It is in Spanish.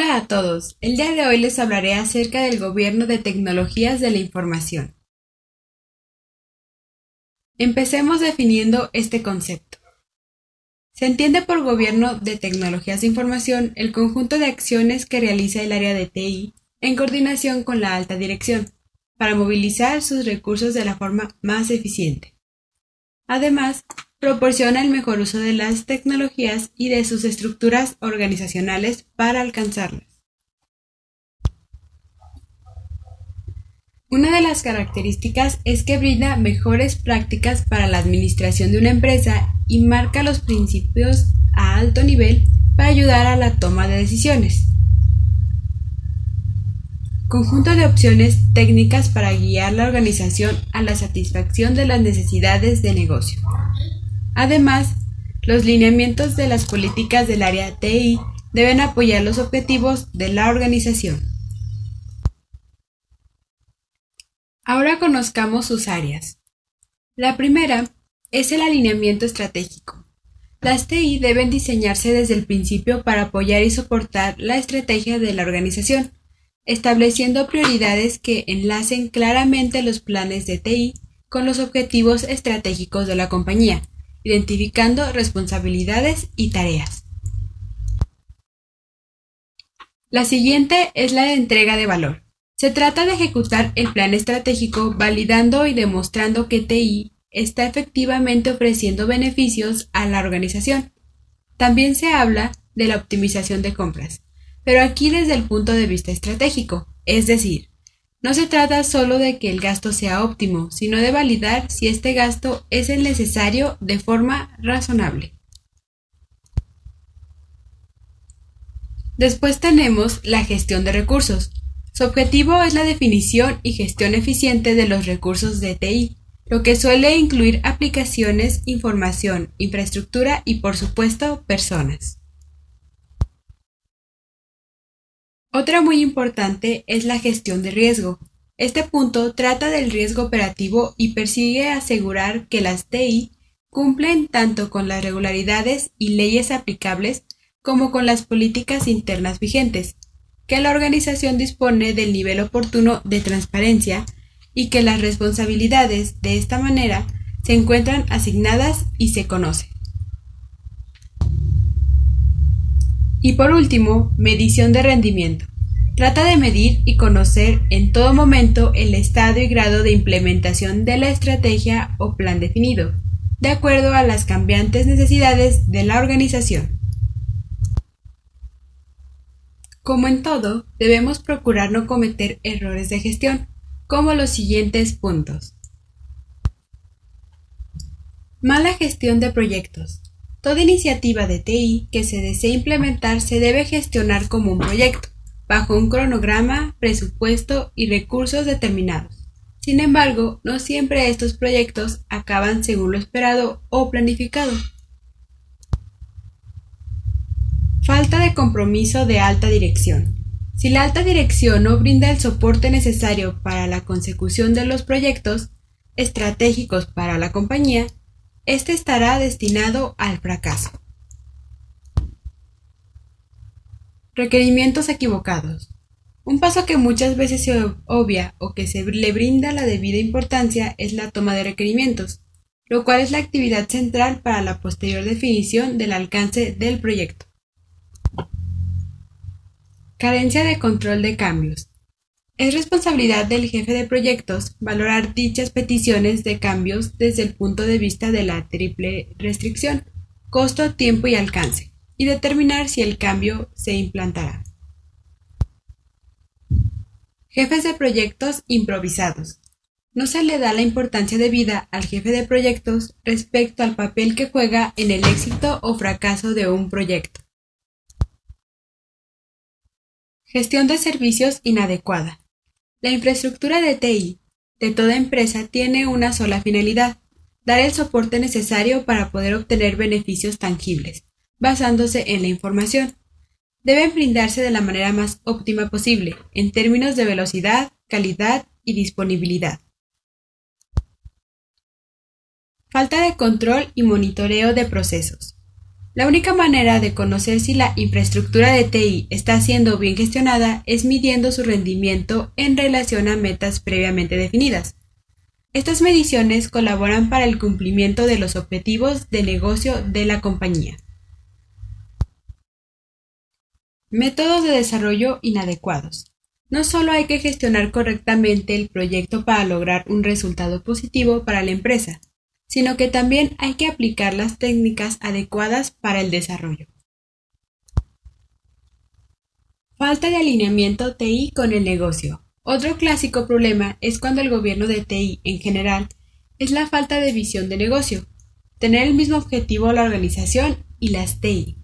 Hola a todos, el día de hoy les hablaré acerca del Gobierno de Tecnologías de la Información. Empecemos definiendo este concepto. Se entiende por Gobierno de Tecnologías de Información el conjunto de acciones que realiza el área de TI en coordinación con la alta dirección, para movilizar sus recursos de la forma más eficiente. Además, proporciona el mejor uso de las tecnologías y de sus estructuras organizacionales para alcanzarlas. Una de las características es que brinda mejores prácticas para la administración de una empresa y marca los principios a alto nivel para ayudar a la toma de decisiones. Conjunto de opciones técnicas para guiar la organización a la satisfacción de las necesidades de negocio. Además, los lineamientos de las políticas del área TI deben apoyar los objetivos de la organización. Ahora conozcamos sus áreas. La primera es el alineamiento estratégico. Las TI deben diseñarse desde el principio para apoyar y soportar la estrategia de la organización, estableciendo prioridades que enlacen claramente los planes de TI con los objetivos estratégicos de la compañía, identificando responsabilidades y tareas. La siguiente es la de entrega de valor. Se trata de ejecutar el plan estratégico validando y demostrando que TI está efectivamente ofreciendo beneficios a la organización. También se habla de la optimización de compras, pero aquí desde el punto de vista estratégico, es decir, no se trata solo de que el gasto sea óptimo, sino de validar si este gasto es el necesario de forma razonable. Después tenemos la gestión de recursos. Su objetivo es la definición y gestión eficiente de los recursos de TI, lo que suele incluir aplicaciones, información, infraestructura y, por supuesto, personas. Otra muy importante es la gestión de riesgo. Este punto trata del riesgo operativo y persigue asegurar que las TI cumplen tanto con las regularidades y leyes aplicables como con las políticas internas vigentes, que la organización dispone del nivel oportuno de transparencia y que las responsabilidades de esta manera se encuentran asignadas y se conocen. Y por último, medición de rendimiento. Trata de medir y conocer en todo momento el estado y grado de implementación de la estrategia o plan definido, de acuerdo a las cambiantes necesidades de la organización. Como en todo, debemos procurar no cometer errores de gestión, como los siguientes puntos. Mala gestión de proyectos. Toda iniciativa de TI que se desee implementar se debe gestionar como un proyecto, bajo un cronograma, presupuesto y recursos determinados. Sin embargo, no siempre estos proyectos acaban según lo esperado o planificado. Falta de compromiso de alta dirección. Si la alta dirección no brinda el soporte necesario para la consecución de los proyectos estratégicos para la compañía, este estará destinado al fracaso. Requerimientos equivocados. Un paso que muchas veces se obvia o que se le brinda la debida importancia es la toma de requerimientos, lo cual es la actividad central para la posterior definición del alcance del proyecto. Carencia de control de cambios. Es responsabilidad del jefe de proyectos valorar dichas peticiones de cambios desde el punto de vista de la triple restricción, costo, tiempo y alcance, y determinar si el cambio se implantará. Jefes de proyectos improvisados. No se le da la importancia debida al jefe de proyectos respecto al papel que juega en el éxito o fracaso de un proyecto. Gestión de servicios inadecuada. La infraestructura de TI de toda empresa tiene una sola finalidad: dar el soporte necesario para poder obtener beneficios tangibles, basándose en la información. Deben brindarse de la manera más óptima posible, en términos de velocidad, calidad y disponibilidad. Falta de control y monitoreo de procesos. La única manera de conocer si la infraestructura de TI está siendo bien gestionada es midiendo su rendimiento en relación a metas previamente definidas. Estas mediciones colaboran para el cumplimiento de los objetivos de negocio de la compañía. Métodos de desarrollo inadecuados. No solo hay que gestionar correctamente el proyecto para lograr un resultado positivo para la empresa, sino que también hay que aplicar las técnicas adecuadas para el desarrollo. Falta de alineamiento TI con el negocio. Otro clásico problema es cuando el gobierno de TI en general es la falta de visión de negocio, tener el mismo objetivo la organización y las TI.